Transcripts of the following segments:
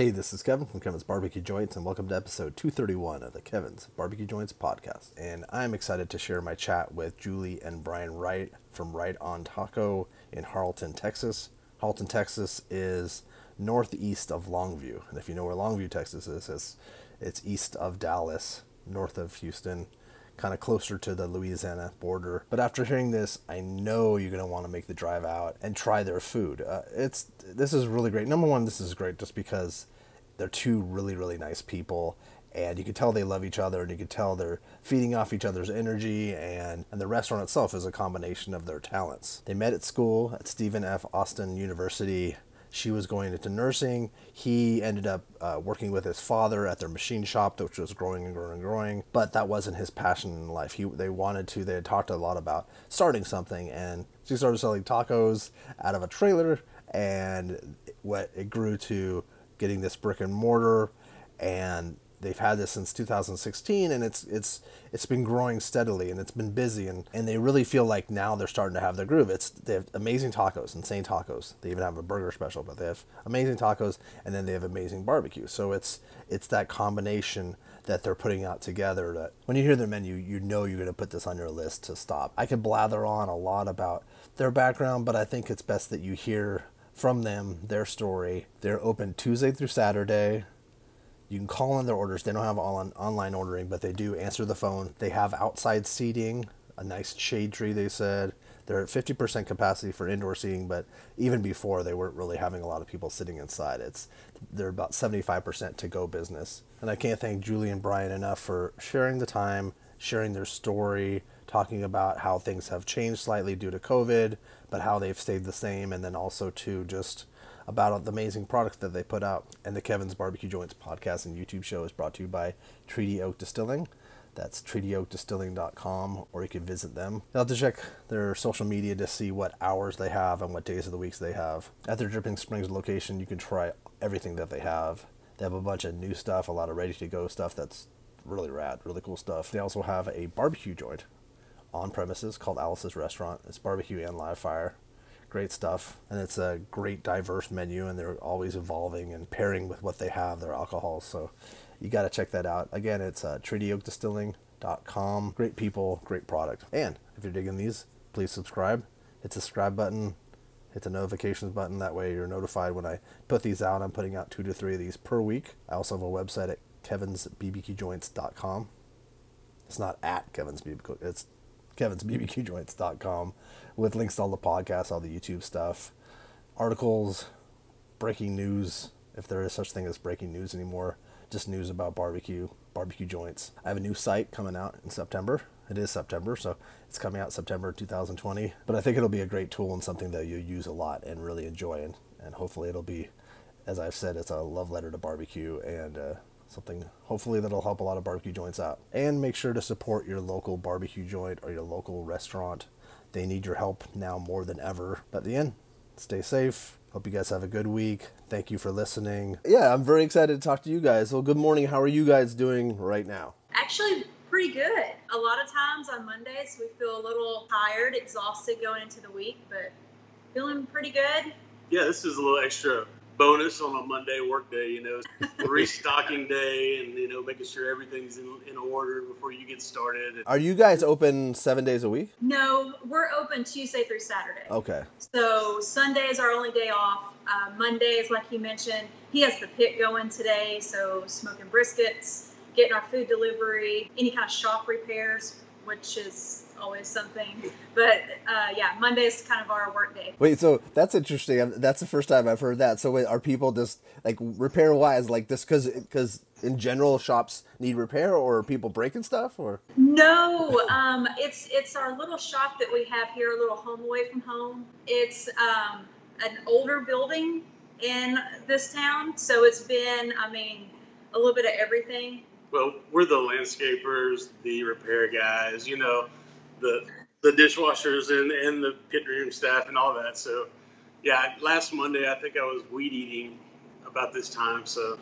Hey, this is Kevin from Kevin's Barbecue Joints, and welcome to episode 231 of the Kevin's Barbecue Joints podcast. And I'm excited to share my chat with Julie and Brian Wright from Right on Taco in Harleton, Texas. Harleton, Texas is northeast of Longview, and if you know where Longview, Texas is, it's east of Dallas, north of Houston, kind of closer to the Louisiana border. But after hearing this, I know you're going to want to make the drive out and try their food. This is really great. Number one, this is great just because they're two really, really nice people, and you can tell they love each other, and you can tell they're feeding off each other's energy, and the restaurant itself is a combination of their talents. They met at school at Stephen F. Austin University. She was going into nursing. He ended up working with his father at their machine shop, which was growing and growing and growing. But that wasn't his passion in life. They had talked a lot about starting something, and she started selling tacos out of a trailer, and it grew to getting this brick and mortar, and they've had this since 2016, and it's been growing steadily, and it's been busy, and they really feel like now they're starting to have their groove. They have amazing tacos, insane tacos. They even have a burger special, but they have amazing tacos, and then they have amazing barbecue. So it's that combination that they're putting out together that when you hear their menu, you know you're going to put this on your list to stop. I could blather on a lot about their background, but I think it's best that you hear from them, their story. They're open Tuesday through Saturday. You can call in their orders. They don't have online ordering, but they do answer the phone. They have outside seating, a nice shade tree, they said. They're at 50% capacity for indoor seating, but even before, they weren't really having a lot of people sitting inside. They're about 75% to-go business. And I can't thank Julie and Brian enough for sharing the time, sharing their story, talking about how things have changed slightly due to COVID, but how they've stayed the same, and then also to just about the amazing products that they put out. And the Kevin's Barbecue Joints podcast and YouTube show is brought to you by Treaty Oak Distilling. That's treatyoakdistilling.com, or you can visit them. You'll have to check their social media to see what hours they have and what days of the week they have. At their Dripping Springs location, you can try everything that they have. They have a bunch of new stuff, a lot of ready-to-go stuff that's really rad, really cool stuff. They also have a barbecue joint on premises called Alice's Restaurant. It's barbecue and live fire. Great stuff, and it's a great diverse menu, and they're always evolving and pairing with what they have, their alcohols, so you got to check that out. Again, it's treatyoakdistilling.com. Great people, great product. And if you're digging these, please subscribe. Hit the subscribe button, hit the notifications button. That way you're notified when I put these out. I'm putting out 2 to 3 of these per week. I also have a website at kevinsbbqjoints.com. It's not at kevinsbbq, it's kevinsbbqjoints.com, with links to all the podcasts, all the YouTube stuff, articles, breaking news, if there is such thing as breaking news anymore, just news about barbecue joints. I have a new site coming out in September. It is September, so it's coming out September 2020. But I think it'll be a great tool and something that you use a lot and really enjoy. And hopefully it'll be, as I've said, it's a love letter to barbecue, and something hopefully that'll help a lot of barbecue joints out. And make sure to support your local barbecue joint or your local restaurant. They need your help now more than ever. But at the end, stay safe. Hope you guys have a good week. Thank you for listening. Yeah, I'm very excited to talk to you guys. Well, good morning. How are you guys doing right now? Actually, pretty good. A lot of times on Mondays, we feel a little tired, exhausted going into the week, but feeling pretty good. Yeah, this is a little extra bonus on a Monday work day, restocking day, and, making sure everything's in order before you get started. Are you guys open 7 days a week? No, we're open Tuesday through Saturday. Okay. So Sunday is our only day off. Mondays, like you mentioned, he has the pit going today, so smoking briskets, getting our food delivery, any kind of shop repairs, which is always something. But Monday is kind of our work day. Wait, so that's interesting. That's the first time I've heard that. So wait, are people just like repair wise, like this because in general shops need repair, or are people breaking stuff, or? No, it's our little shop that we have here, a little home away from home. It's an older building in this town, so it's been, a little bit of everything. Well, we're the landscapers, the repair guys, the dishwashers and the pit room staff and all that. So, yeah, last Monday I think I was weed eating about this time. So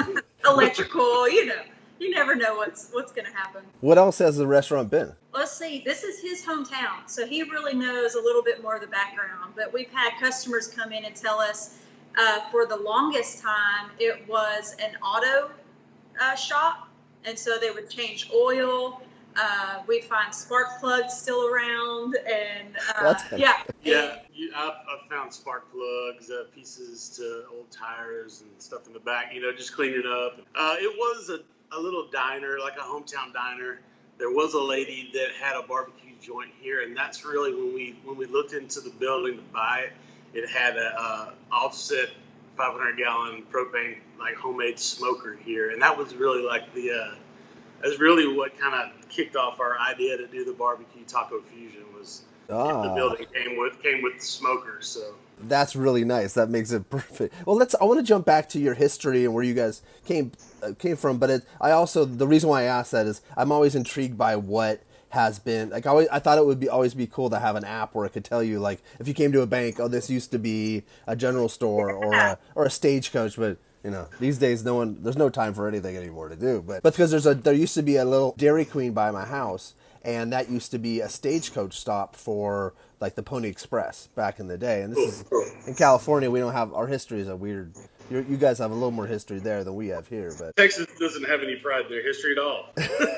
electrical, you never know what's going to happen. What else has the restaurant been? Let's see. This is his hometown, so he really knows a little bit more of the background. But we've had customers come in and tell us For the longest time, it was an auto shop, and so they would change oil. We'd find spark plugs still around, and Yeah, I've found spark plugs, pieces to old tires and stuff in the back, just cleaning up. It was a little diner, like a hometown diner. There was a lady that had a barbecue joint here, and that's really when we looked into the building to buy it. It had a offset 500-gallon propane, like homemade smoker here, and that was really like that's really what kind of kicked off our idea to do the barbecue taco fusion. Was the building came with the smoker, so that's really nice. That makes it perfect. Well, I want to jump back to your history and where you guys came from. But the reason why I asked that is I'm always intrigued by what has been like. I thought it would always be cool to have an app where it could tell you, like, if you came to a bank, oh, this used to be a general store or a stagecoach, but. These days there's no time for anything anymore to do. But because there used to be a little Dairy Queen by my house, and that used to be a stagecoach stop for like the Pony Express back in the day. And this is in California. We don't have, our history is a weird. You guys have a little more history there than we have here. But Texas doesn't have any pride in their history at all.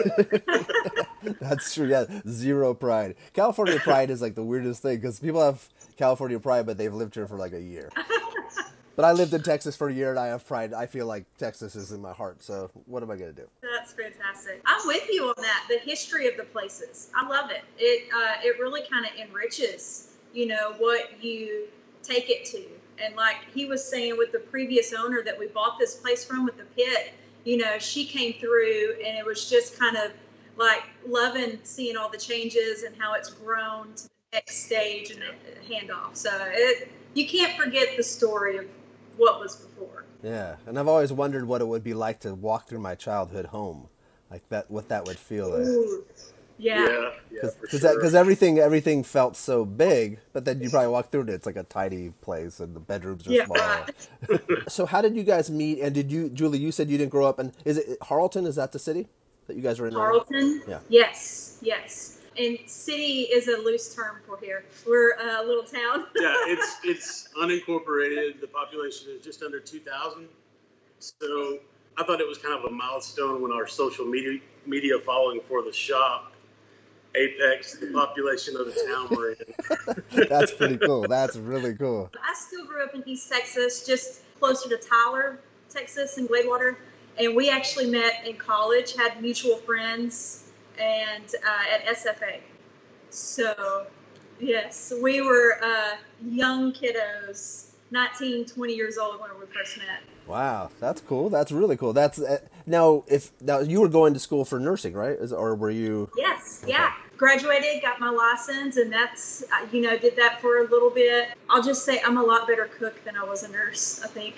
That's true. Yeah, zero pride. California pride is like the weirdest thing because people have California pride, but they've lived here for like a year. But I lived in Texas for a year, and I have pride. I feel like Texas is in my heart, so what am I going to do? That's fantastic. I'm with you on that. The history of the places. I love it. It really kind of enriches, what you take it to. And like he was saying with the previous owner that we bought this place from with the pit, she came through, and it was just kind of like loving seeing all the changes and how it's grown to the next stage and the handoff. So you can't forget the story of what was before. Yeah, and I've always wondered what it would be like to walk through my childhood home, like that, what that would feel like. Ooh, yeah, because everything felt so big, but then you probably walk through it, it's like a tiny place, and the bedrooms are small. So how did you guys meet? And Julie, you said you didn't grow up, and is it Harleton? Is that the city that you guys are in? Harleton? Yeah. Yes. And city is a loose term for here. We're a little town. Yeah, it's unincorporated. The population is just under 2,000. So I thought it was kind of a milestone when our social media following for the shop apex the population of the town we're in. That's pretty cool. That's really cool. I still grew up in East Texas, just closer to Tyler, Texas, and Gladewater. And we actually met in college, had mutual friends, and at SFA. So, yes, we were young kiddos, 19, 20 years old when we first met. Wow, that's cool. That's really cool. That's now you were going to school for nursing, right? Or were you? Yes, okay. Yeah. Graduated, got my license, and that's did that for a little bit. I'll just say I'm a lot better cook than I was a nurse, I think.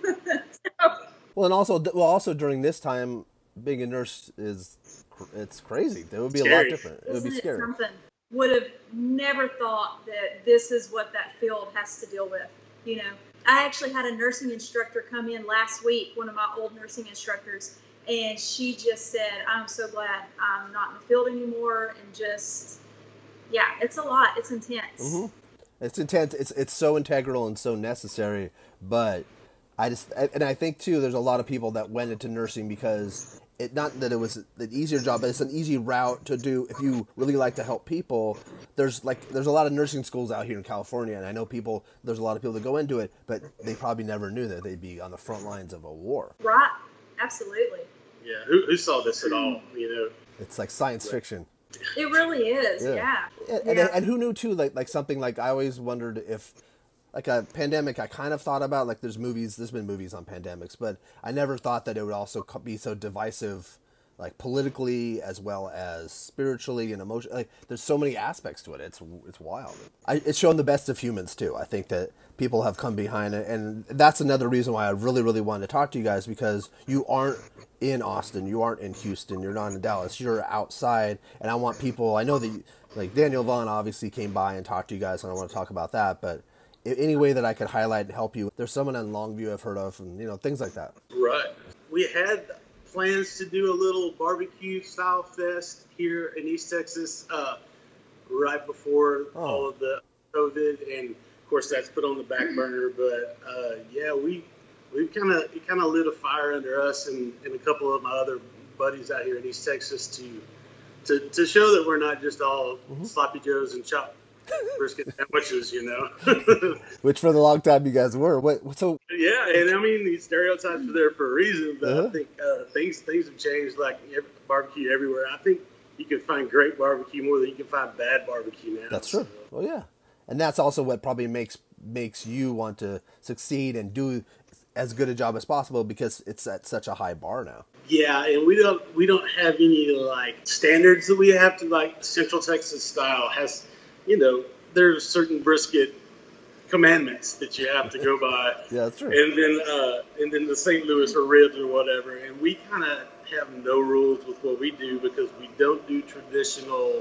Well, and also during this time, being a nurse it's crazy. It would be scary. A lot different. It would be scary. Something. Would have never thought that this is what that field has to deal with. I actually had a nursing instructor come in last week, one of my old nursing instructors, and she just said, I'm so glad I'm not in the field anymore, and just, it's a lot. It's intense. Mm-hmm. It's intense. It's so integral and so necessary, but I think too, there's a lot of people that went into nursing because not that it was an easier job, but it's an easy route to do if you really like to help people. There's a lot of nursing schools out here in California, and I know there's a lot of people that go into it, but they probably never knew that they'd be on the front lines of a war. Right. Absolutely. Yeah. Who saw this at all? It's like science fiction. It really is. Yeah. And who knew too? Like something like I always wondered if. Like a pandemic, I kind of thought about, like there's been movies on pandemics, but I never thought that it would also be so divisive, like politically as well as spiritually and emotionally. Like there's so many aspects to it. It's wild. It's shown the best of humans too. I think that people have come behind it, and that's another reason why I really, really wanted to talk to you guys, because you aren't in Austin, you aren't in Houston, you're not in Dallas, you're outside, and I want people. I know that like Daniel Vaughn obviously came by and talked to you guys, and I want to talk about that, but. Any way that I could highlight and help you. There's someone in Longview I've heard of, and things like that. Right. We had plans to do a little barbecue style fest here in East Texas right before all of the COVID, and Of course, that's put on the back burner. But yeah, we kind of lit a fire under us and a couple of my other buddies out here in East Texas to show that we're not just all sloppy joes and chopped brisket sandwiches, Which for the long time you guys were. So yeah, and I mean these stereotypes are there for a reason, but I think things have changed. Like barbecue everywhere. I think you can find great barbecue more than you can find bad barbecue now. That's true. Well, yeah, and that's also what probably makes you want to succeed and do as good a job as possible because it's at such a high bar now. Yeah, and we don't have any like standards that we have to like Central Texas style has. There's certain brisket commandments that you have to go by. Yeah, that's true. And then the St. Louis or ribs or whatever. And we kind of have no rules with what we do because we don't do traditional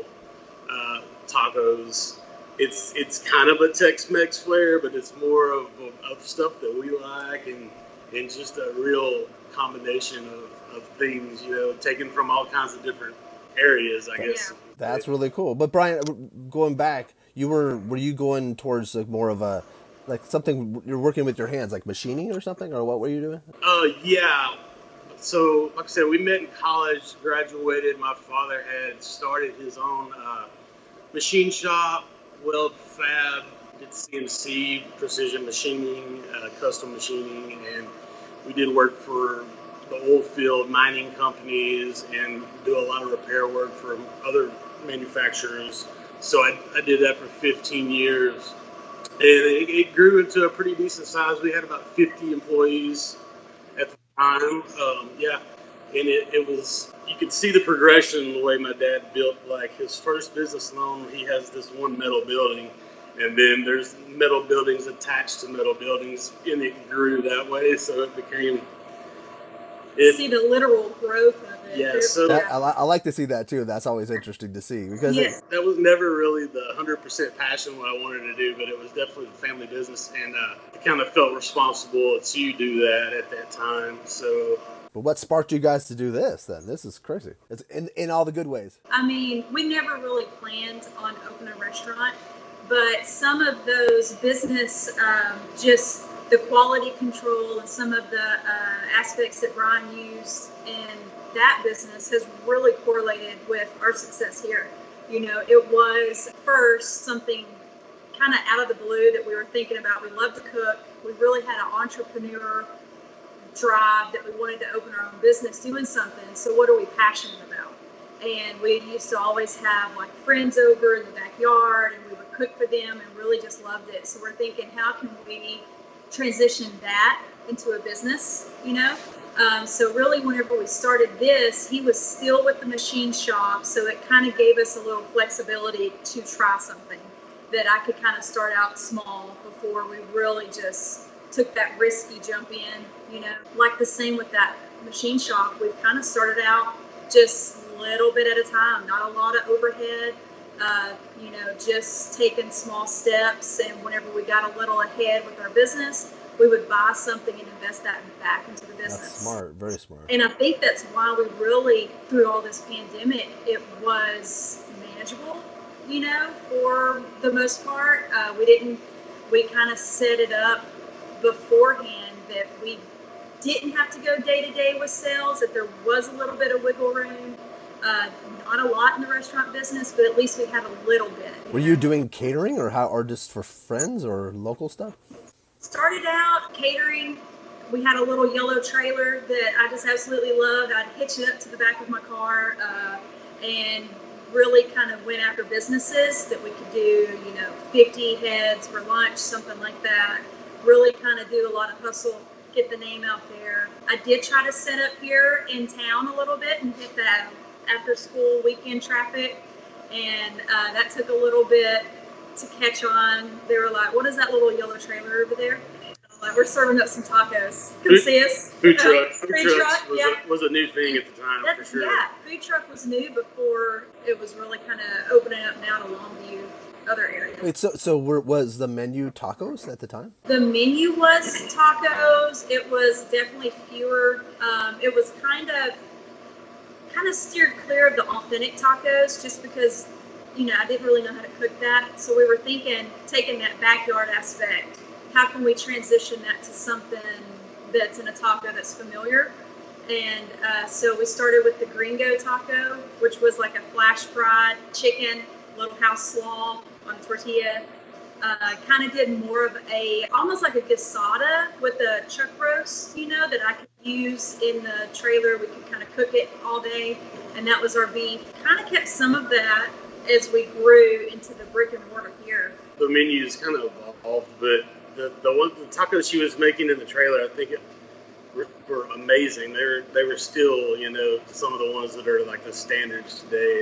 tacos. It's kind of a Tex-Mex flair, but it's more of stuff that we like and just a real combination of things, taken from all kinds of different areas, I guess. Yeah. That's really cool. But Brian, going back, were you going towards like more of a like something you're working with your hands, like machining or something, or what were you doing? Yeah. So, like I said, we met in college, graduated. My father had started his own machine shop, weld fab, did CNC, precision machining, custom machining, and we did work for the oil field mining companies and do a lot of repair work for other manufacturers. So I did that for 15 years. And it grew into a pretty decent size. We had about 50 employees at the time. Yeah. And it was, you could see the progression the way my dad built, like his first business loan, he has this one metal building. And then there's metal buildings attached to metal buildings, and it grew that way. So it became... see the literal growth of it. Yeah, so I like to see that too. That's always interesting to see because that was never really the 100% passion what I wanted to do, but it was definitely the family business, and I kind of felt responsible to do that at that time. So, but what sparked you guys to do this then? This is crazy. It's in all the good ways. I mean, we never really planned on opening a restaurant, but some of those business just the quality control and some of the aspects that Brian used in that business has really correlated with our success here. It was first something kind of out of the blue that we were thinking about. We love to cook. We really had an entrepreneur drive that we wanted to open our own business doing something. So what are we passionate about? And we used to always have like friends over in the backyard and we would cook for them and really just loved it. So we're thinking, how can we transition that into a business, So really whenever we started this, he was still with the machine shop. So it kind of gave us a little flexibility to try something that I could kind of start out small before we really just took that risky jump in, like the same with that machine shop. We've kind of started out just a little bit at a time, not a lot of overhead, just taking small steps. And whenever we got a little ahead with our business, we would buy something and invest that back into the business. That's smart, very smart. And I think that's why we really, through all this pandemic, it was manageable, for the most part. We kind of set it up beforehand that we didn't have to go day to day with sales, that there was a little bit of wiggle room. Not a lot in the restaurant business, but at least we had a little bit. Were you doing catering or just for friends or local stuff? Started out catering. We had a little yellow trailer that I just absolutely loved. I'd hitch it up to the back of my car and really kind of went after businesses that we could do, 50 heads for lunch, something like that. Really kind of do a lot of hustle, get the name out there. I did try to set up here in town a little bit and hit that after school weekend traffic, and that took a little bit to catch on. They were like, what is that little yellow trailer over there? Like, we're serving up some tacos. Come see us. Food truck. Food truck was a new thing at the time, for sure. Yeah, food truck was new before it was really kind of opening up now to Longview, other areas. Wait, so was the menu tacos at the time? The menu was tacos. It was definitely fewer. It was kind of steered clear of the authentic tacos just because, I didn't really know how to cook that. So we were thinking, taking that backyard aspect, how can we transition that to something that's in a taco that's familiar? And so we started with the Gringo taco, which was like a flash fried chicken, little house slaw on a tortilla. Kind of did more of almost like a guisada with a chuck roast, that I could use in the trailer. We could kind of cook it all day, and that was our beef. Kind of kept some of that as we grew into the brick and mortar here. The menus kind of evolved, but the tacos she was making in the trailer, I think were amazing. They were still, some of the ones that are like the standards today.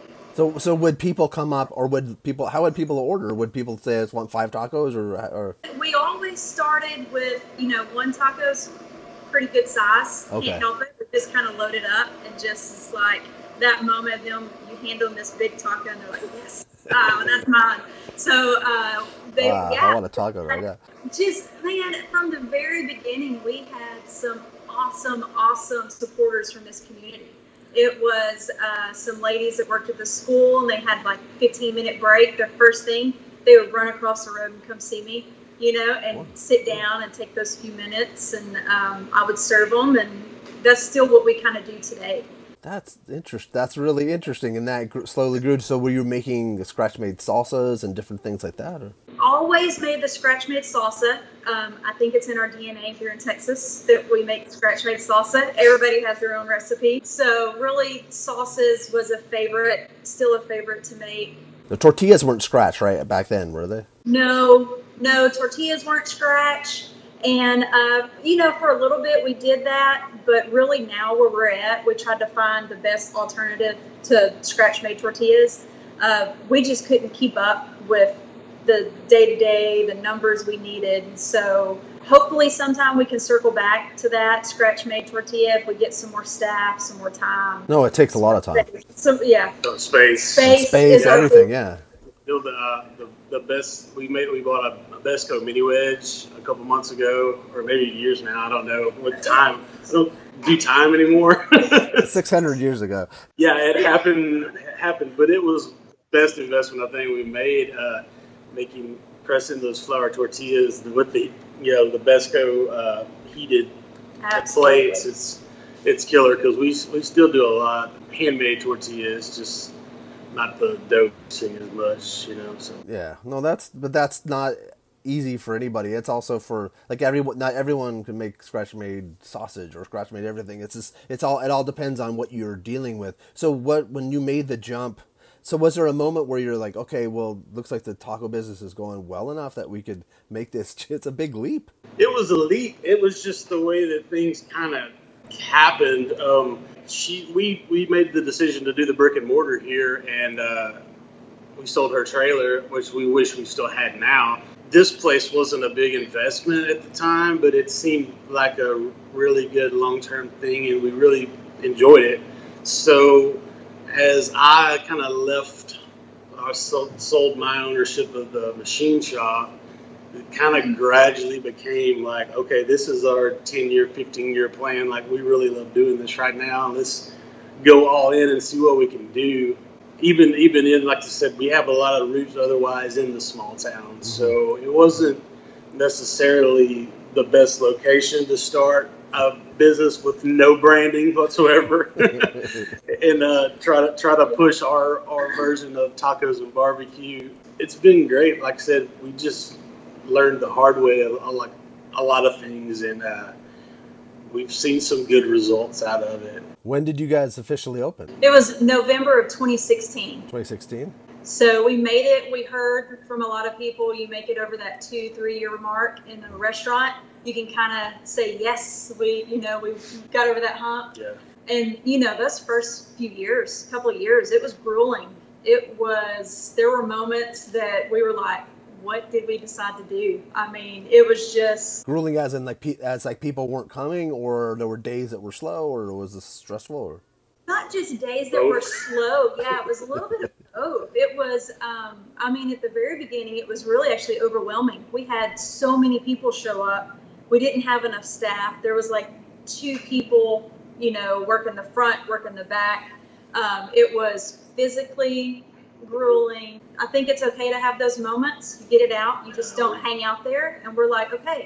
So would people come up, or how would people order? Would people say, I just want 5 tacos, or? We always started with, 1 taco's pretty good size. Okay. Can't help it. We just kind of load it up, and just it's like that moment of them, you hand them this big taco, and they're like, yes, that's mine. So I want a taco right now. Just, man, from the very beginning, we had some awesome supporters from this community. It was some ladies that worked at the school, and they had like 15-minute break. Their first thing, they would run across the road and come see me, and sit down and take those few minutes, and I would serve them, and that's still what we kind of do today. That's interesting. That's really interesting, and that slowly grew. So were you making scratch-made salsas and different things like that? Or? Always made the scratch-made salsa. I think it's in our DNA here in Texas that we make scratch-made salsa. Everybody has their own recipe. So really, salsas was a favorite, still a favorite to make. The tortillas weren't scratch, right, back then, were they? No, tortillas weren't scratch. And, for a little bit we did that, but really now where we're at, we tried to find the best alternative to scratch-made tortillas. We just couldn't keep up with the day-to-day, the numbers we needed. So hopefully sometime we can circle back to that scratch-made tortilla if we get some more staff, some more time. No, it takes a lot of time. Space, everything, yeah. Build the best. We bought a Besco mini wedge a couple months ago, or maybe years now. I don't know what time. I don't do time anymore. 600 years ago. Yeah, it happened, but it was best investment I think we made. Pressing those flour tortillas with the Besco heated plates. It's killer because we still do a lot handmade tortillas, just not the dough thing as much, So yeah, no, that's not easy for anybody. It's also for like not everyone can make scratch-made sausage or scratch-made everything. It all depends on what you're dealing with. So when you made the jump. So was there a moment where you're like, okay, well, looks like the taco business is going well enough that we could make this? It's a big leap. It was a leap. It was just the way that things kind of happened. We made the decision to do the brick and mortar here, and we sold her trailer, which we wish we still had now. This place wasn't a big investment at the time, but it seemed like a really good long-term thing, and we really enjoyed it. So as I kind of left, I sold my ownership of the machine shop, it kind of gradually became like, okay, this is our 10-year, 15-year plan. Like, we really love doing this right now. Let's go all in and see what we can do. Even in, like I said, we have a lot of roots otherwise in the small towns. So it wasn't necessarily the best location to start a business with no branding whatsoever and try to push our version of tacos and barbecue. It's been great. Like I said, we just learned the hard way like a lot of things, and we've seen some good results out of it. When did you guys officially open? It was November of 2016. 2016? So we made it. We heard from a lot of people, you make it over that 2-3 year mark in a restaurant, you can kind of say, yes, we got over that hump. Yeah. And, those first couple of years, it was grueling. There were moments that we were like, what did we decide to do? I mean, it was just grueling, as in like people weren't coming, or there were days that were slow, or was this stressful? Or not just days that were slow. Yeah, it was a little bit of both. It was, at the very beginning, it was really actually overwhelming. We had so many people show up. We didn't have enough staff. There was like 2 people, working the front, working the back. It was physically grueling. I think it's okay to have those moments. You get it out. You just don't hang out there. And we're like, okay,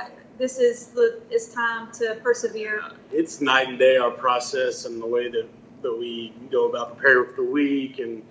it's time to persevere. It's night and day, our process and the way that we go about preparing for the week and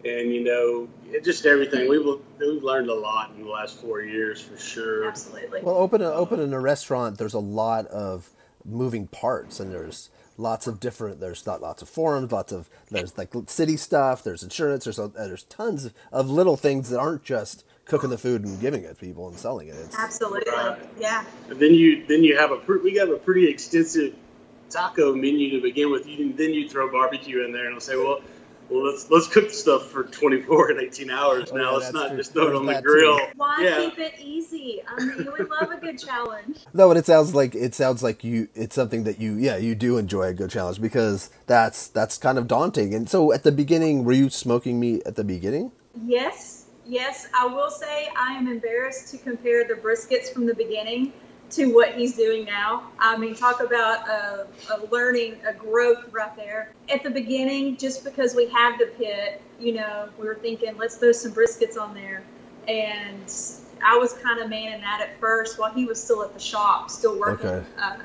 just everything. We've learned a lot in the last 4 years for sure. Absolutely. Well, opening a restaurant, there's a lot of moving parts, and there's lots of forums, there's like city stuff, there's insurance, there's tons of little things that aren't just cooking the food and giving it to people and selling it. Absolutely. Yeah. And then you have we got a pretty extensive taco menu to begin with. Then you throw barbecue in there and I'll say, well, let's cook stuff for 24 and 18 hours now. Let's not just throw it on the grill. Why keep it easy? I mean, we love a good challenge. No, but it sounds like it's something that you do enjoy a good challenge, because that's kind of daunting. And so at the beginning, were you smoking meat at the beginning? Yes. I will say I am embarrassed to compare the briskets from the beginning to what he's doing now. I mean, talk about a growth right there. At the beginning, just because we had the pit, we were thinking, let's throw some briskets on there. And I was kind of manning that at first while he was still at the shop, still working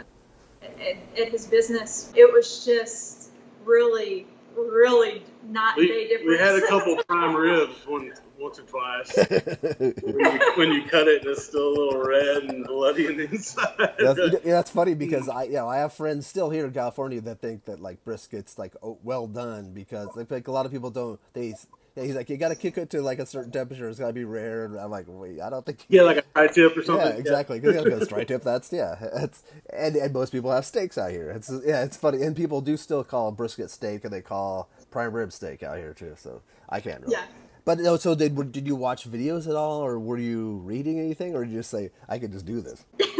at his business. It was just really, really not day difference. We had a couple prime ribs once or twice. when you cut it, it's still a little red and bloody on the inside. That's funny, because I have friends still here in California that think that like brisket's like well done, because like a lot of people don't. He's like, you got to cook it to like a certain temperature. It's got to be rare. And I'm like, wait, I don't think. Yeah, like a tri-tip or something. Yeah, exactly. Because tri-tip, and most people have steaks out here. It's funny, and people do still call a brisket steak, and they call prime rib steak out here too. So I can't really. Yeah. But no, so did you watch videos at all, or were you reading anything, or did you just say, I could just do this?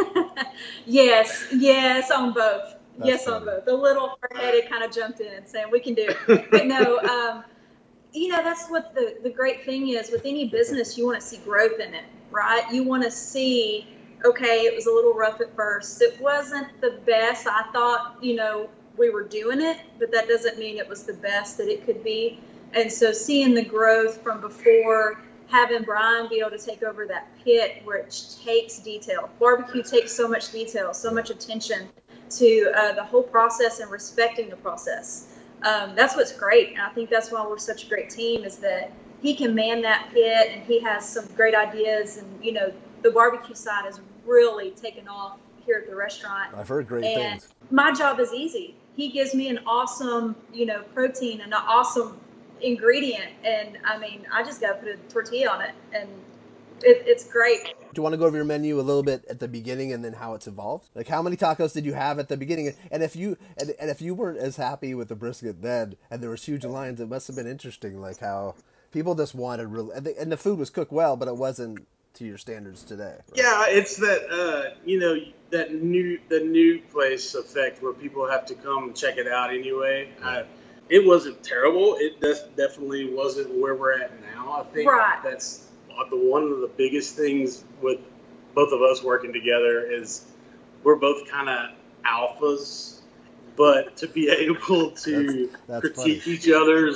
Yes, on both. On both. The little hard-headed kind of jumped in saying, we can do it. But no, that's what the great thing is with any business. You want to see growth in it, right? You want to see, okay, it was a little rough at first. It wasn't the best. I thought, we were doing it, but that doesn't mean it was the best that it could be. And so seeing the growth from before, having Brian be able to take over that pit, which takes detail. Barbecue takes so much detail, so much attention to the whole process and respecting the process. That's what's great. And I think that's why we're such a great team, is that he can man that pit, and he has some great ideas. And, the barbecue side has really taken off here at the restaurant. I've heard great things. My job is easy. He gives me an awesome, protein and an awesome ingredient, and I mean, I just gotta put a tortilla on it, and it's great. Do you want to go over your menu a little bit at the beginning and then how it's evolved? Like, how many tacos did you have at the beginning? And if you weren't as happy with the brisket then, and there was huge lines, it must have been interesting, like how people just wanted and the food was cooked well, but it wasn't to your standards today. Right? Yeah, it's that the new place effect where people have to come check it out anyway. It wasn't terrible. It definitely wasn't where we're at now. I think that's one of the biggest things with both of us working together is we're both kind of alphas, but to be able to critique each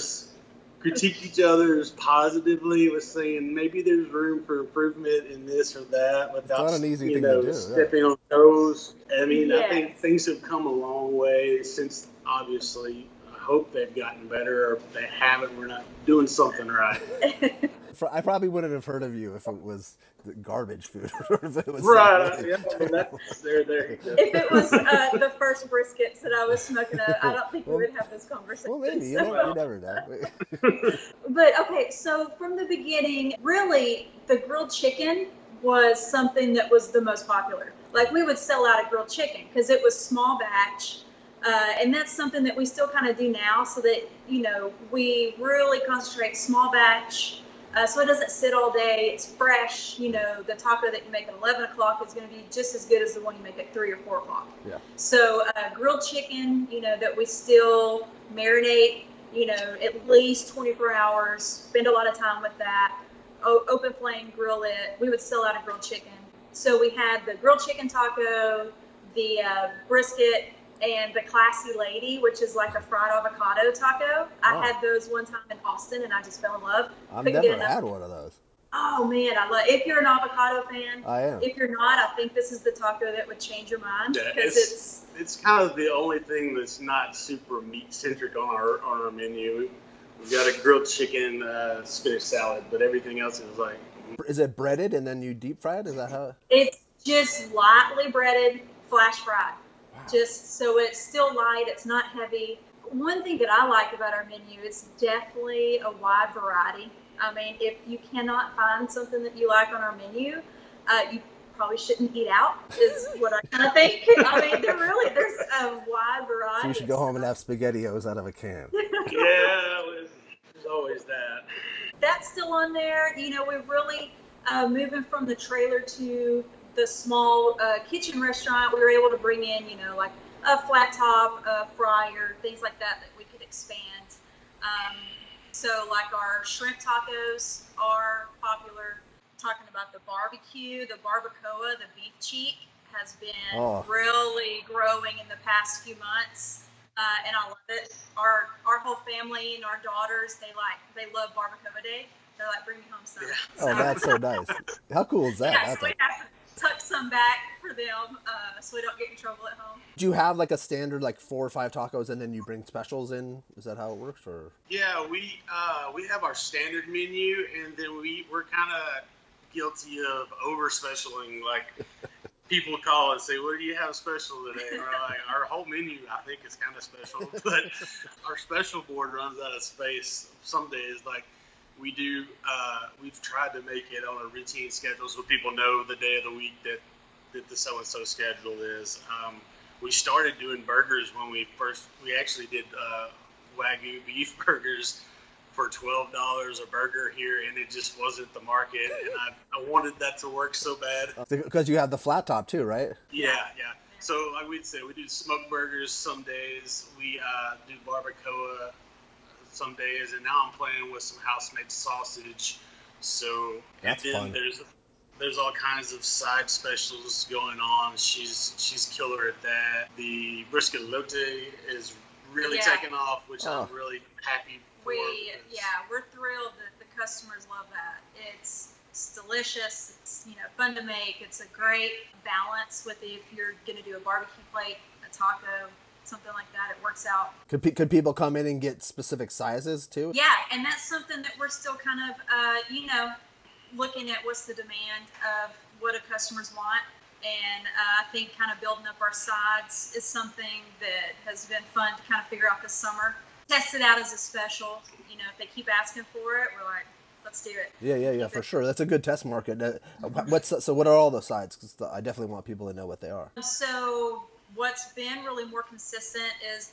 other's positively with saying maybe there's room for improvement in this or that without stepping on toes. I mean, I think things have come a long way since, obviously. Hope they've gotten better, or if they haven't, we're not doing something right. I probably wouldn't have heard of you if it was garbage food, or if it was right. Yeah, there you go. If it was the first briskets that I was smoking, I don't think we would have this conversation. Well, maybe you never know. But okay, so from the beginning, really, the grilled chicken was something that was the most popular. Like, we would sell out a grilled chicken because it was small batch. And that's something that we still kind of do now, so that, we really concentrate small batch, so it doesn't sit all day. It's fresh. The taco that you make at 11 o'clock is going to be just as good as the one you make at 3 or 4 o'clock. Yeah. So grilled chicken, that we still marinate, at least 24 hours, spend a lot of time with that, open flame, grill it. We would sell out a grilled chicken. So we had the grilled chicken taco, the brisket, and the Classy Lady, which is like a fried avocado taco. I had those one time in Austin, and I just fell in love. I've never had one of those. Oh man, I love. If you're an avocado fan, I am. If you're not, I think this is the taco that would change your mind because it's kind of the only thing that's not super meat centric on our menu. We've got a grilled chicken spinach salad, but everything else is like. Is it breaded and then you deep fry it? Is that how? It's just lightly breaded, flash fried. Wow. Just so it's still light, it's not heavy. One thing that I like about our menu is definitely a wide variety. I mean, if you cannot find something that you like on our menu, you probably shouldn't eat out, is what I kind of think. I mean, there's a wide variety. So you should go home and have SpaghettiOs out of a can. Yeah, there's always that. That's still on there. You know, we're really moving from the trailer to the small kitchen restaurant. We were able to bring in, you know, like a flat top, a fryer, things like that we could expand. So like our shrimp tacos are popular. Talking about the barbecue, the barbacoa, the beef cheek has been really growing in the past few months. And I love it. Our whole family and our daughters, they love barbacoa day. They're like, bring me home some. Yeah. Oh, that's so nice. How cool is that? Yeah, so we have to tuck some back for them so we don't get in trouble at home. Do you have like a standard like 4 or 5 tacos and then you bring specials in? Is that how it works? Or yeah, we have our standard menu, and then we're kind of guilty of over specialing. Like people call and say, "What do you have special today?" And we're like, our whole menu I think is kind of special, but our special board runs out of space some days. Like we do, we've tried to make it on a routine schedule so people know the day of the week that the so-and-so schedule is. We started doing burgers when we actually did Wagyu beef burgers for $12 a burger here, and it just wasn't the market, and I wanted that to work so bad. Because you have the flat top too, right? Yeah. So like we'd say, we do smoked burgers some days, we do barbacoa some days, and now I'm playing with some house-made sausage. So that's fun. There's all kinds of side specials going on. She's killer at that. The brisket elote is really taking off, which I'm really happy for. We're thrilled that the customers love that. It's delicious. It's fun to make. It's a great balance with if you're gonna do a barbecue plate, a taco, something like that. It works out. Could people come in and get specific sizes too? Yeah, and that's something that we're still kind of looking at what's the demand of what do customers want. And I think kind of building up our sides is something that has been fun to kind of figure out this summer. Test it out as a special. If they keep asking for it, we're like, let's do it. Yeah, for sure. That's a good test market. So what are all the sides? Because I definitely want people to know what they are. So what's been really more consistent is the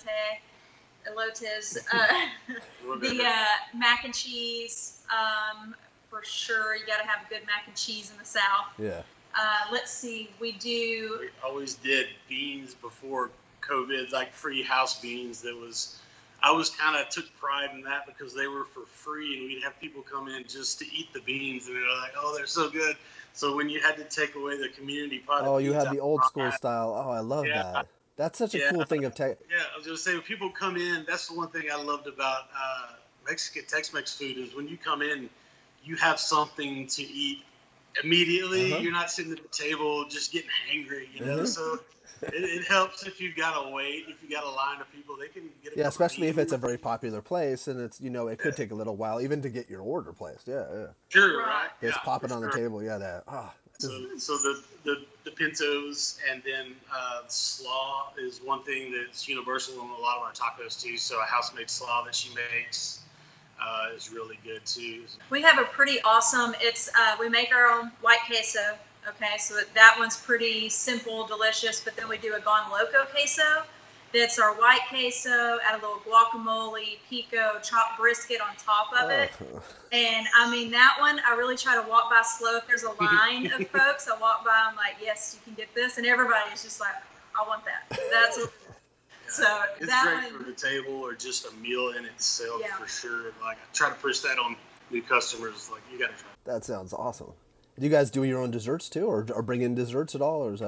elotes, the mac and cheese. For sure, you got to have good mac and cheese in the South. Yeah. Let's see, we always did beans before COVID, like free house beans. I was kind of took pride in that because they were for free, and we'd have people come in just to eat the beans, and they're like, "Oh, they're so good." So when you had to take away the community pot, you had the old school style. Oh, I love that. That's such a cool thing of tech. Yeah, I was just saying, when people come in, that's the one thing I loved about Mexican Tex-Mex food is when you come in, you have something to eat immediately. You're not sitting at the table just getting hangry, So it helps if you've got to wait. If you got a line of people, they can get. Especially if it's a very popular place and it's it could take a little while even to get your order placed. Yeah. Sure, right. It's popping on the table. Yeah, that. So the pintos and then slaw is one thing that's universal in a lot of our tacos too. So a house-made slaw that she makes. Is really good too. We have a pretty awesome. We make our own white queso. Okay, so that one's pretty simple, delicious. But then we do a Gone Loco queso. That's our white queso, add a little guacamole, pico, chopped brisket on top of it. And I mean that one, I really try to walk by slow. If there's a line of folks, I walk by. I'm like, yes, you can get this, and everybody's just like, I want that. That's. So it's great for the table or just a meal in itself for sure. Like I try to push that on new customers. Like you got to try. That sounds awesome. Do you guys do your own desserts too, or bring in desserts at all, or is that?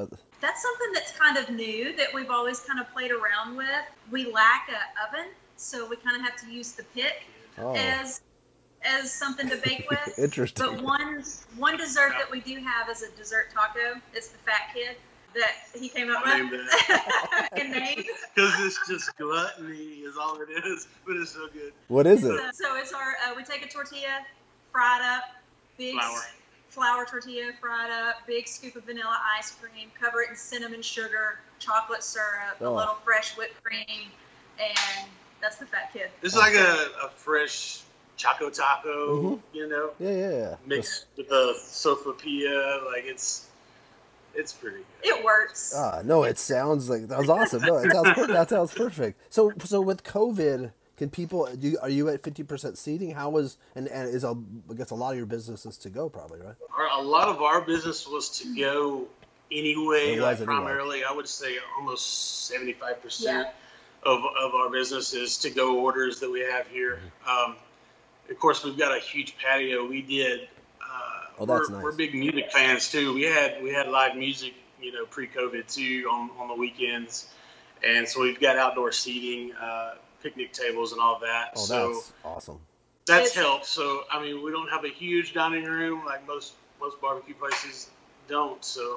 That's something that's kind of new that we've always kind of played around with. We lack an oven, so we kind of have to use the pit as something to bake with. Interesting. But one dessert that we do have is a dessert taco. It's the Fat Kid that he came up with. And named. Because it's just gluttony is all it is, but it's so good. What is it? So it's our, we take a tortilla, fried up, big flour tortilla, fried up, big scoop of vanilla ice cream, cover it in cinnamon sugar, chocolate syrup, a little fresh whipped cream, and that's the Fat Kid. It's like a fresh Choco Taco, you know? Yeah. Mixed with the sopapilla, like it's pretty good. It works. No, it sounds like that was awesome. No, that sounds perfect. So with COVID, can people are you at 50% seating? How is and is I guess a lot of your businesses to go probably, right? A lot of our business was to go anyway. Primarily, I would say almost 75% of our business is to go orders that we have here. Of course, we've got a huge patio. We did. That's nice. We're big music fans too. We had live music, you know, pre-COVID too on the weekends, and so we've got outdoor seating, picnic tables, and all that. That's awesome. That's helped. So I mean, we don't have a huge dining room like most barbecue places don't. So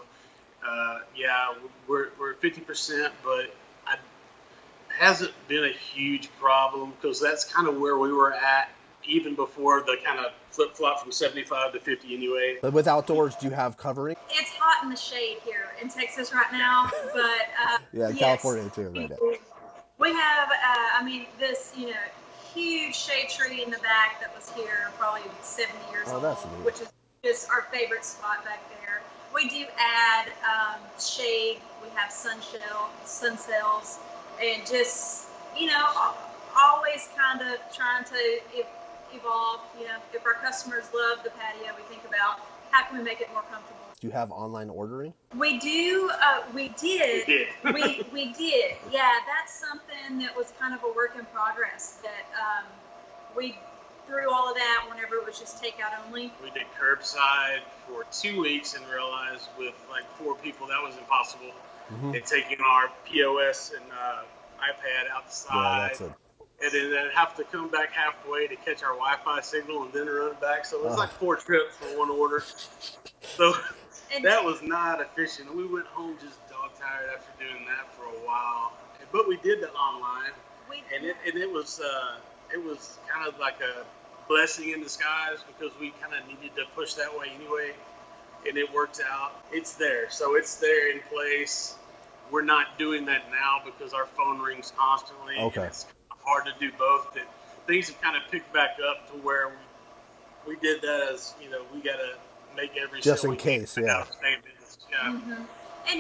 we're 50%, but it hasn't been a huge problem because that's kind of where we were at even before the kind of flip-flop from 75 to 50 anyway. But with outdoors, do you have covering? It's hot in the shade here in Texas right now, but California too right now. We have, this, huge shade tree in the back that was here probably 70 years old, which is just our favorite spot back there. We do add shade. We have sun sails, and just, always kind of trying to evolve. If our customers love the patio, we think about how can we make it more comfortable. Do you have online ordering? We do. We did. We did. Yeah, that's something that was kind of a work in progress. That we through all of that whenever it was just takeout only. We did curbside for 2 weeks and realized with like 4 people that was impossible. And taking our POS and iPad outside. And then have to come back halfway to catch our Wi-Fi signal and then run back. So it was like 4 trips for one order. So that was not efficient. We went home just dog tired after doing that for a while. But we did that online, and it was kind of like a blessing in disguise because we kind of needed to push that way anyway, and it worked out. It's there, so it's there in place. We're not doing that now because our phone rings constantly. Okay. It's hard to do both. That things have kind of picked back up to where we did that as we got to make every just sale in case, yeah. And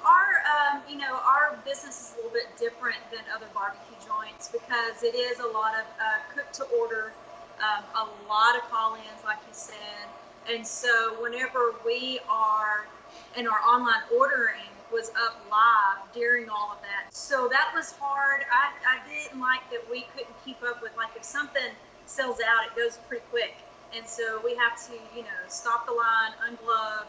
our business is a little bit different than other barbecue joints because it is a lot of cook to order, a lot of call-ins, like you said, and so whenever we are in our online ordering was up live during all of that. So that was hard. I didn't like that we couldn't keep up with, like, if something sells out, it goes pretty quick. And so we have to, stop the line, unglove,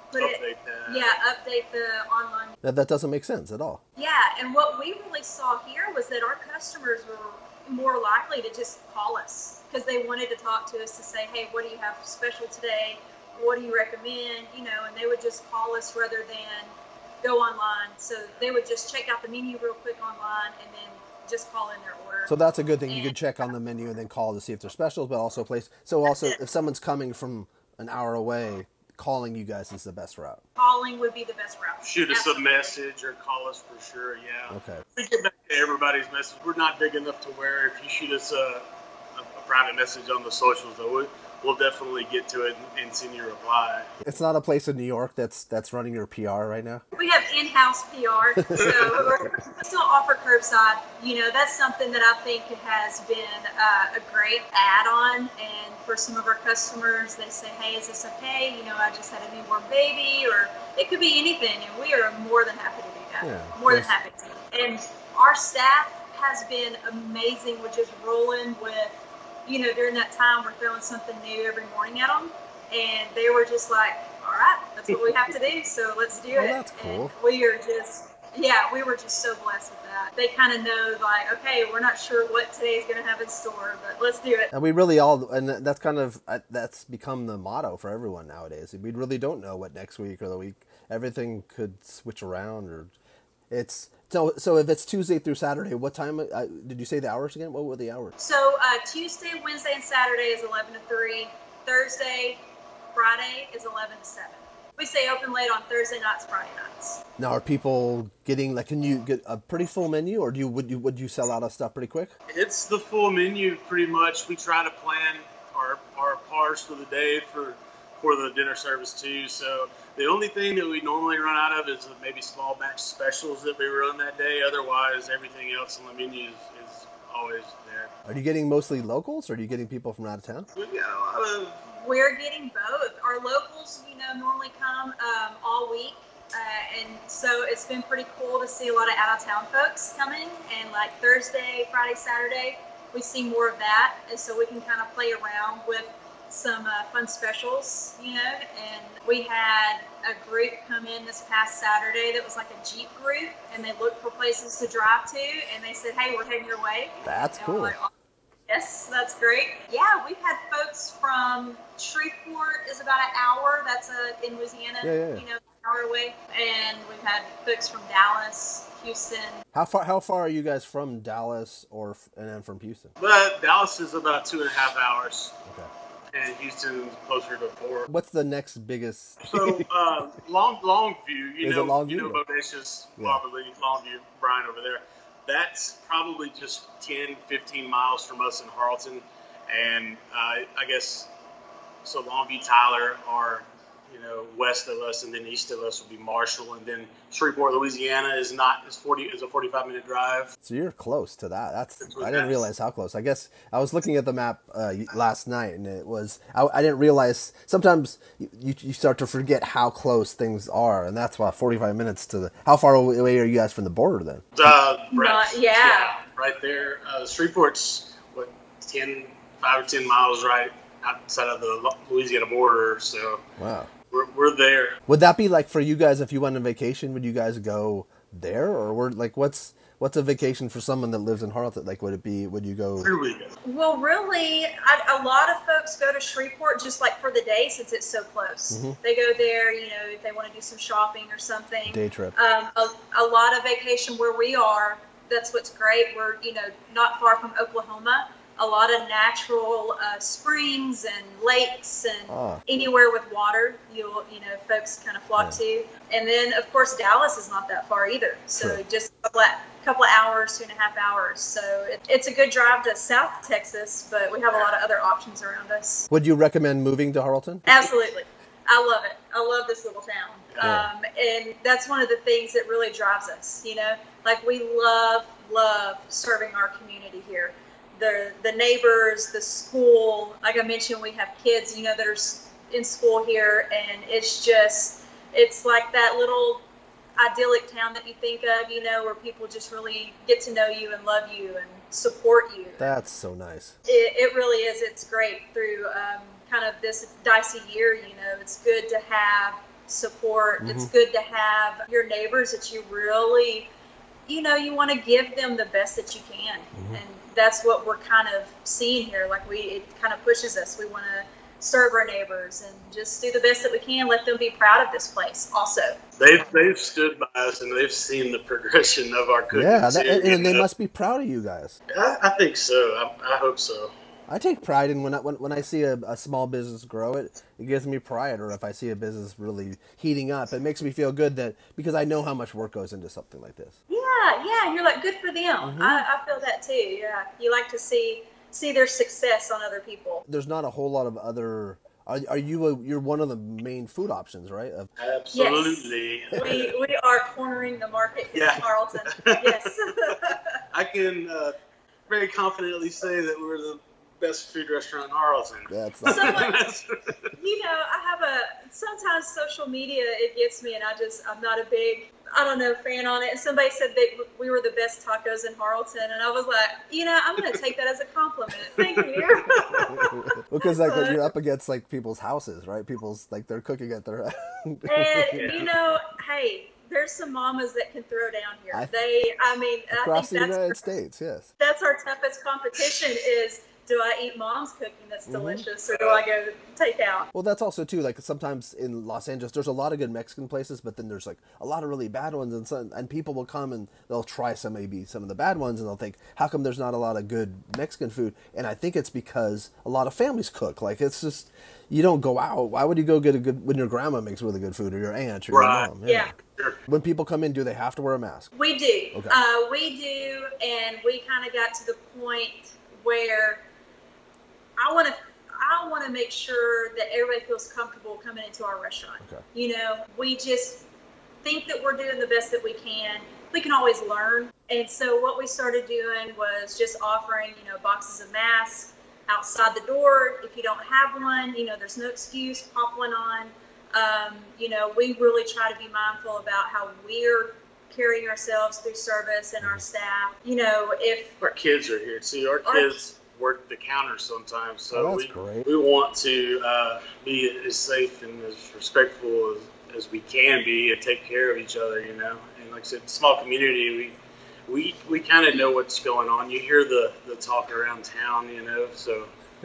update the online. That doesn't make sense at all. Yeah, and what we really saw here was that our customers were more likely to just call us because they wanted to talk to us to say, hey, what do you have special today? What do you recommend? And they would just call us rather than go online. So they would just check out the menu real quick online and then just call in their order. So that's a good thing. You can check on the menu and then call to see if there's specials, but also place. So also, if someone's coming from an hour away, calling you guys is the best route. Calling would be the best route. Shoot us a message or call us for sure. Yeah. Okay. We get back to everybody's message. We're not big enough to where if you shoot us a private message on the socials, though, we'll definitely get to it and send you a reply. It's not a place in New York that's running your PR right now? We have in-house PR, so we still offer curbside. That's something that I think has been a great add-on. And for some of our customers, they say, hey, is this okay? I just had a newborn baby, or it could be anything. And we are more than happy to do that. Yeah, more than happy to. And our staff has been amazing with just rolling with, during that time, we're throwing something new every morning at them. And they were just like, all right, that's what we have to do. So let's do it. That's cool. And we were just so blessed with that. They kind of know, like, okay, we're not sure what today's going to have in store, but let's do it. And we really all, and that's kind of, that's become the motto for everyone nowadays. We really don't know what next week or the week, everything could switch around, or it's, so if it's Tuesday through Saturday, what time, did you say the hours again? What were the hours? So Tuesday, Wednesday, and Saturday is 11 to 3. Thursday, Friday is 11 to 7. We stay open late on Thursday nights, Friday nights. Now, are people getting, like, can you get a pretty full menu, or would you sell out of stuff pretty quick? It's the full menu pretty much. We try to plan our cars for the day for the dinner service too. So the only thing that we normally run out of is maybe small batch specials that we run that day. Otherwise, everything else on the menu is always there. Are you getting mostly locals, or are you getting people from out of town? We've got a lot of... We're getting both. Our locals, normally come all week. And so it's been pretty cool to see a lot of out-of-town folks coming. And like Thursday, Friday, Saturday, we see more of that. And so we can kind of play around with some fun specials, And we had a group come in this past Saturday that was like a Jeep group. And they looked for places to drive to. And they said, hey, we're heading your way. That's cool. Like, yes, that's great. Yeah, we've had folks from Shreveport is about an hour. That's in Louisiana, yeah. An hour away. And we've had folks from Dallas, Houston. How far are you guys from Dallas and then from Houston? But Dallas is about 2.5 hours. Okay. And Houston's closer to 4. What's the next biggest? So Longview, Is it Longview? Bodacious, Yeah. probably Longview, Brian over there. That's probably just 10, 15 miles from us in Harleton. And I guess, so Longview, Tyler are, west of us, and then east of us would be Marshall. And then Shreveport, Louisiana is a 45-minute drive. So you're close to that. I didn't realize how close. I guess I was looking at the map last night, and it was, I didn't realize, sometimes you start to forget how close things are, and that's why 45 minutes how far away are you guys from the border then? Yeah, right there. Shreveport's 5 or 10 miles right outside of the Louisiana border. So wow, we're there. Would that be like for you guys if you went on vacation? Would you guys go there, or what's a vacation for someone that lives in Harleton? Like, would you go? Well, really, a lot of folks go to Shreveport just like for the day since it's so close. Mm-hmm. They go there, if they want to do some shopping or something. Day trip. A lot of vacation where we are. That's what's great. We're not far from Oklahoma. A lot of natural springs and lakes and anywhere with water, folks kind of flock to. And then, of course, Dallas is not that far either. So just a couple of hours, 2.5 hours. So it's a good drive to South Texas, but we have a lot of other options around us. Would you recommend moving to Harleton? Absolutely. I love it. I love this little town. And that's one of the things that really drives us, Like, we love serving our community here. The neighbors, the school, like I mentioned, we have kids, that are in school here, and it's like that little idyllic town that you think of, where people just really get to know you and love you and support you. That's so nice. It really is. It's great through kind of this dicey year, it's good to have support. Mm-hmm. It's good to have your neighbors that you really, you want to give them the best that you can. Mm-hmm. And that's what we're kind of seeing here. Like it kind of pushes us. We want to serve our neighbors and just do the best that we can. Let them be proud of this place also. They've stood by us and they've seen the progression of our cooking. Yeah, and they must be proud of you guys. I think so. I hope so. I take pride in when I see a small business grow. It gives me pride. Or if I see a business really heating up, it makes me feel good because I know how much work goes into something like this. Yeah, you're like, good for them. Mm-hmm. I feel that too. Yeah, you like to see their success on other people. There's not a whole lot of other. You're one of the main food options, right? Absolutely. Yes. we are cornering the market here in Harleton. Yes. I can very confidently say that we're the best food restaurant in Harleton. That's I have sometimes social media, it gets me, and I'm not a big I don't know, fan on it. And somebody said that we were the best tacos in Harleton. And I was like, I'm going to take that as a compliment. Thank you. Because like you're up against like people's houses, right? People's like they're cooking at their And, hey, there's some mamas that can throw down here. Across I think the United States, yes. That's our toughest competition is, do I eat mom's cooking that's delicious or do I go take out? Well, that's also too, like sometimes in Los Angeles, there's a lot of good Mexican places, but then there's like a lot of really bad ones, and people will come and they'll try some of the bad ones, and they'll think, how come there's not a lot of good Mexican food? And I think it's because a lot of families cook. Like it's just, you don't go out. Why would you go get when your grandma makes really good food or your aunt or your mom? Yeah. When people come in, do they have to wear a mask? We do. Okay. We do, and we kind of got to the point where I want to make sure that everybody feels comfortable coming into our restaurant. Okay. We just think that we're doing the best that we can. We can always learn. And so what we started doing was just offering, boxes of masks outside the door. If you don't have one, there's no excuse, pop one on. We really try to be mindful about how we're carrying ourselves through service and our staff. If our kids are here too, our kids work the counter sometimes, so great. We want to be as safe and as respectful as we can be and take care of each other, And like I said, small community, we kind of know what's going on. You hear the talk around town, So,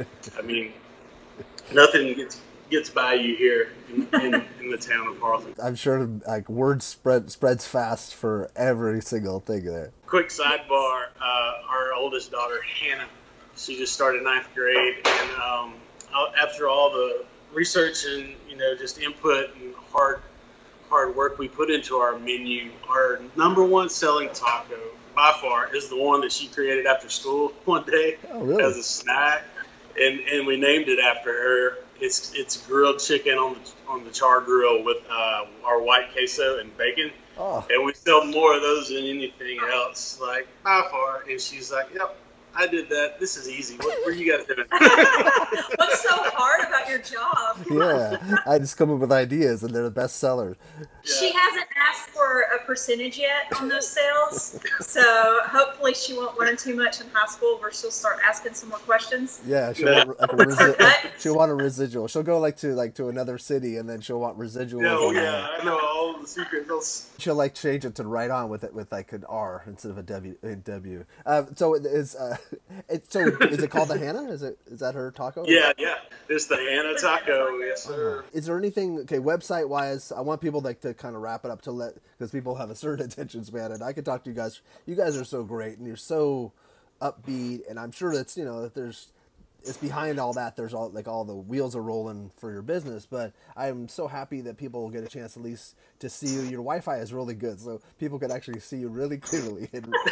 nothing gets by you here in the town of Harleton. I'm sure like word spreads fast for every single thing there. Quick sidebar: our oldest daughter Hannah. She just started 9th grade, and after all the research and just input and hard work we put into our menu, our number one selling taco by far is the one that she created after school one day as a snack, and we named it after her. It's grilled chicken on the char grill with our white queso and bacon, and we sell more of those than anything else, like by far. And she's like, "Yep, I did that. This is easy. What were you guys doing?" What's so hard about your job? Yeah, I just come up with ideas, and they're the best sellers. Yeah. She hasn't asked for a percentage yet on those sales, so hopefully she won't learn too much in high school where she'll start asking some more questions. Yeah, she'll want a residual. She'll go to another city, and then she'll want residuals. I know all the secrets. She'll change it to right on with like an R instead of a W. So is it called the Hannah? Is that her taco? Yeah. It's the Hannah taco. Yes, sir. Is there anything website wise? I want people to kind of wrap it up because people have a certain attention span, and I could talk to you guys. You guys are so great, and you're so upbeat, and I'm sure that's that it's behind all that. There's all the wheels are rolling for your business, but I'm so happy that people get a chance at least to see you. Your Wi-Fi is really good, so people can actually see you really clearly.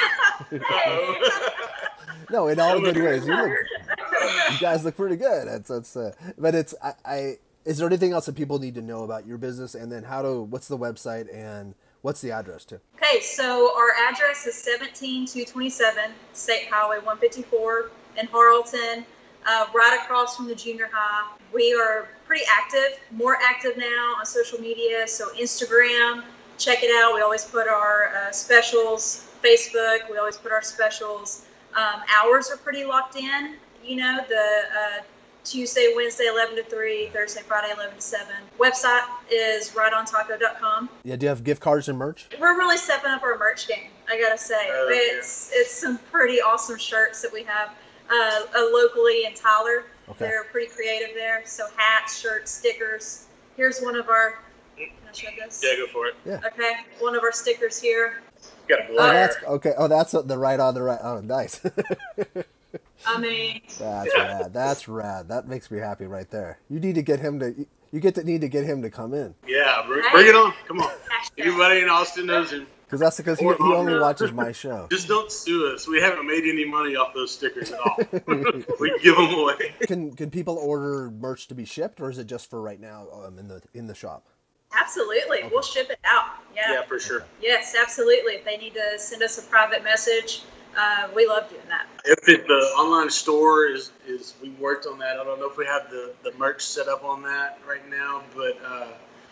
No, in all good ways. You guys look pretty good. Is there anything else that people need to know about your business, and then what's the website and what's the address too? Okay, so our address is 17227 State Highway 154 in Harleton, right across from the junior high. We are pretty active, more active now on social media, so Instagram, check it out. We always put our specials. Facebook, we always put our specials. Hours are pretty locked in, the Tuesday, Wednesday, 11 to 3, Thursday, Friday, 11 to 7. Website is rightontaco.com. Yeah, do you have gift cards and merch? We're really stepping up our merch game, I gotta say. It's some pretty awesome shirts that we have locally in Tyler. Okay. They're pretty creative there. So hats, shirts, stickers. Here's one of our, can I show this? Yeah, go for it. Yeah. Okay, one of our stickers here. Got a blur. That's okay. Oh, that's the right on the right. Oh, nice. That's rad. That's rad. That makes me happy right there. You need to get him to. You need to get him to come in. Yeah, bring it on. Come on. Everybody in Austin knows him. Because he only watches my show. Just don't sue us. We haven't made any money off those stickers at all. We give them away. Can people order merch to be shipped, or is it just for right now in the shop? Absolutely. Okay. We'll ship it out. Yeah, for sure. Yes, absolutely. If they need to send us a private message, we love doing that. If the online store is we worked on that. I don't know if we have the merch set up on that right now, but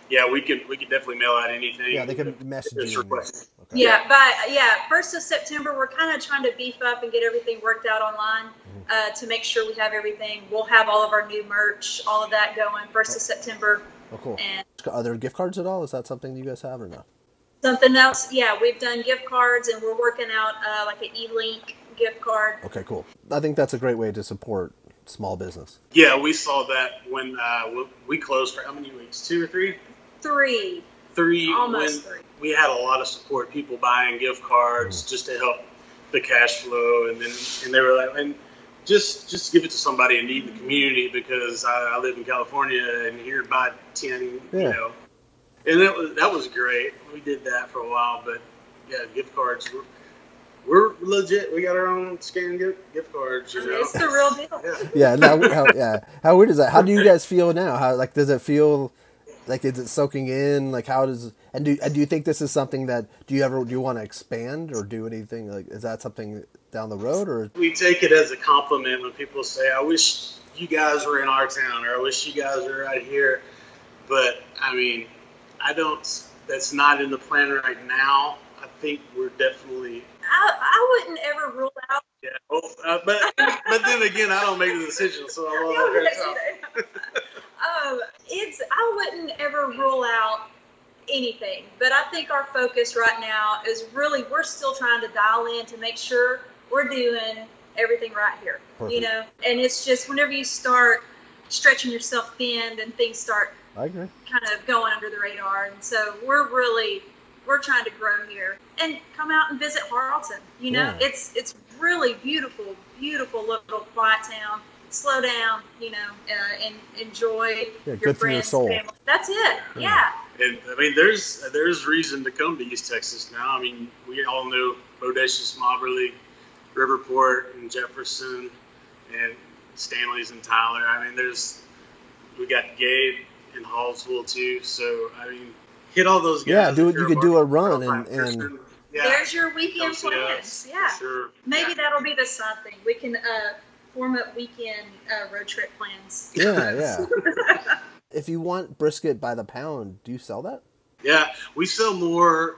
yeah, we could definitely mail out anything. Yeah, they could message you. Okay. Yeah, but 1st of September, we're kind of trying to beef up and get everything worked out online to make sure we have everything. We'll have all of our new merch, all of that going 1st of September. Oh, cool. And are there gift cards at all? Is that something you guys have or no? something else, yeah, we've done gift cards, and we're working out like an E-Link gift card. Okay, cool. I think that's a great way to support small business. Yeah, we saw that when we closed for how many weeks? 2 or 3? 3. Almost 3. We had a lot of support, people buying gift cards just to help the cash flow, and they were like, and just give it to somebody in need in the community, because I live in California and here by 10, you know, and that was great. We did that for a while, but yeah, gift cards. We're legit. We got our own scan gift cards. You know? It's the real deal. Yeah. How weird is that? How do you guys feel now? How does it feel? Like, is it soaking in? Like, how does and do you think this is something that do you want to expand or do anything? Like, is that something down the road, or we take it as a compliment when people say, "I wish you guys were in our town," or "I wish you guys were right here." But I mean, that's not in the plan right now. I think we're definitely. I wouldn't ever rule out. Yeah, but then again, I don't make the decision, so I'm all I wouldn't ever rule out anything, but I think our focus right now is really we're still trying to dial in to make sure we're doing everything right here. Perfect. You know, and it's just whenever you start stretching yourself thin, then things start I agree. kind of going under the radar, and so we're trying to grow here and come out and visit Harleton. You know, it's really beautiful little quiet town. Slow down, you know, and enjoy your friends, your soul. family. That's it. Yeah. And I mean, there's reason to come to East Texas now. I mean, we all know Bodacious, Moberly, Riverport, and Jefferson, and Stanley's and Tyler. I mean, we got Gabe in Hallsville too. So I mean, hit all those guys. Yeah, you could do a run and There's your weekend plans. Yeah. Sure. Maybe that'll be the side thing. We can form up weekend road trip plans. Yeah. If you want brisket by the pound, do you sell that? Yeah, we sell more,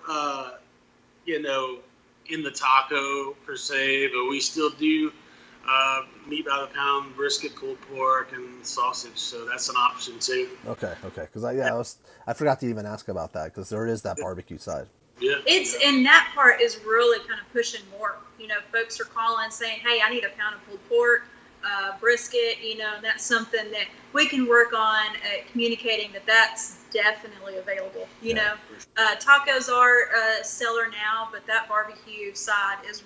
you know, in the taco per se, but we still do meat by the pound, brisket, pulled pork, and sausage. So that's an option too. Okay. Because I forgot to even ask about that, because there is that barbecue side. Yeah. And that part is really kind of pushing more. You know, folks are calling saying, "Hey, I need a pound of pulled pork, brisket." You know, and that's something that we can work on communicating that's definitely available. You know, tacos are a seller now, but that barbecue side is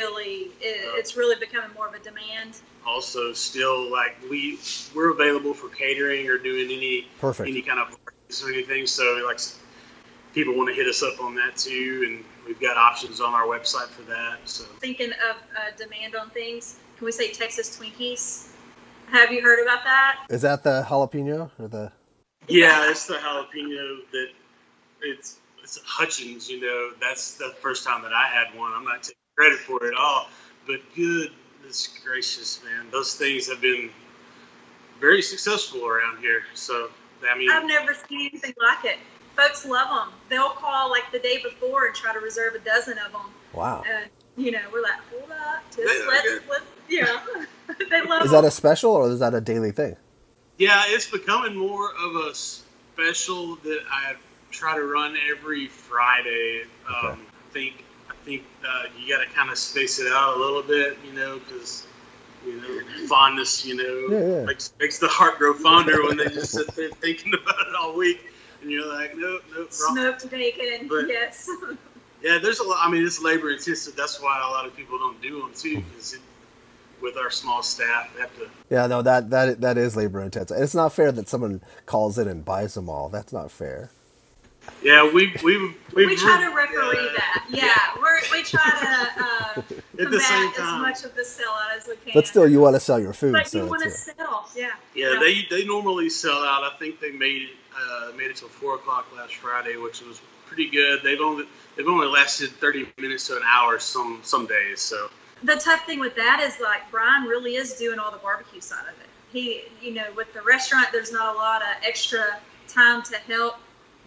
it's really becoming more of a demand. Also, still like we're available for catering or doing any kind of parties or anything. So like. People want to hit us up on that too, and we've got options on our website for that. So thinking of demand on things, can we say Texas Twinkies? Have you heard about that? Is that the jalapeno or the? Yeah, it's the jalapeno that it's Hutchins. You know, that's the first time that I had one. I'm not taking credit for it all, but goodness gracious, man, those things have been very successful around here. So I mean, I've never seen anything like it. Folks love them. They'll call like the day before and try to reserve a dozen of them. Wow. You know, we're like, hold up, let's yeah. They love them. Is that a special or is that a daily thing? Yeah, it's becoming more of a special that I try to run every Friday. I think you got to kind of space it out a little bit, you know, because you know fondness, you know, makes the heart grow fonder when they just sit there thinking about it all week. And you're like, nope, smoked bacon, but, yes. Yeah, there's a lot. I mean, it's labor intensive. That's why a lot of people don't do them too, because with our small staff, they have to. Yeah, no, that is labor intensive. It's not fair that someone calls in and buys them all. That's not fair. Yeah, we try to referee that. Yeah, we try to combat as much of the sellout as we can. But still, you want to sell your food. But you want to sell, yeah. They normally sell out. I think they made it till 4:00 last Friday, which was pretty good. They've only lasted 30 minutes to an hour some days. So the tough thing with that is like Brian really is doing all the barbecue side of it. He, you know, with the restaurant, there's not a lot of extra time to help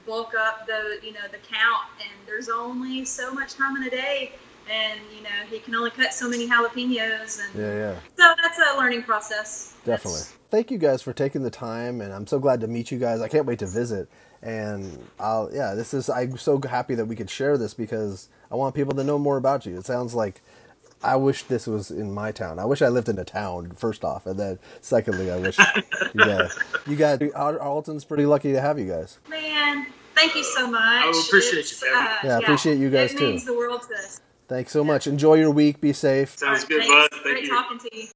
bulk up the count, and there's only so much time in a day, and he can only cut so many jalapenos, and so that's a learning process. Definitely. Thank you guys for taking the time, and I'm so glad to meet you guys. I can't wait to visit. And I'm so happy that we could share this because I want people to know more about you. It sounds like I wish this was in my town. I wish I lived in a town, first off, and then secondly, I wish you guys, Arlington's pretty lucky to have you guys. Man, thank you so much. I appreciate you, Kevin. Appreciate you guys too. It means the world to us. Thanks so much. Enjoy your week. Be safe. Sounds good, Thanks. bud. Thank Great you. talking to you.